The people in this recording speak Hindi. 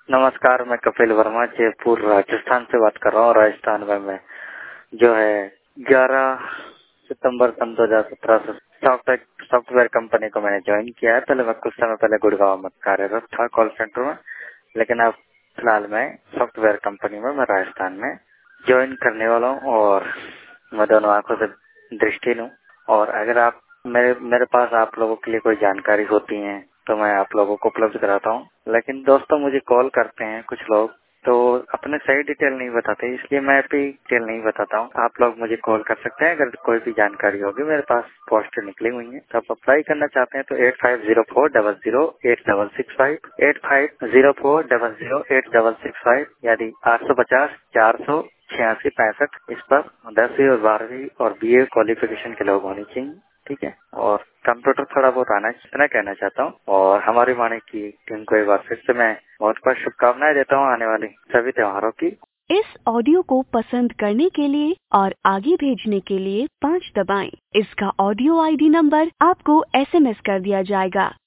नमस्कार, मैं कपिल वर्मा जयपुर राजस्थान से बात कर रहा हूँ। राजस्थान में मैं जो है 11 सितंबर सन 2017 से सॉफ्टवेयर कंपनी को मैंने ज्वाइन किया है। पहले मैं कुछ समय पहले गुड़गांव में कार्यरत था कॉल सेंटर में, लेकिन अब फिलहाल मैं सॉफ्टवेयर कंपनी में मैं राजस्थान में ज्वाइन करने वाला हूँ और मैं दोनों आंखों से दृष्टिहीन हूँ। और अगर आप मेरे पास आप लोगों के लिए कोई जानकारी होती है तो मैं आप लोगों को उपलब्ध कराता हूँ। लेकिन दोस्तों मुझे कॉल करते हैं कुछ लोग तो अपने सही डिटेल नहीं बताते, इसलिए मैं भी डिटेल नहीं बताता हूँ। आप लोग मुझे कॉल कर सकते हैं अगर कोई भी जानकारी होगी। मेरे पास पोस्ट निकली हुई है, तो आप अप्लाई करना चाहते हैं तो 8504008665 8504008665 यानी 850 400 8665 इस पर 10वीं और 12वीं और BA क्वालिफिकेशन के लोग होने चाहिए। ठीक है, और कंप्यूटर थोड़ा बहुत आना, इतना कहना चाहता हूँ। और हमारी वाणी की टीम को एक बार फिर से मैं बहुत बहुत शुभकामनाएं देता हूँ आने वाले सभी त्योहारों की। इस ऑडियो को पसंद करने के लिए और आगे भेजने के लिए 5 दबाएं। इसका ऑडियो ID नंबर आपको SMS कर दिया जाएगा।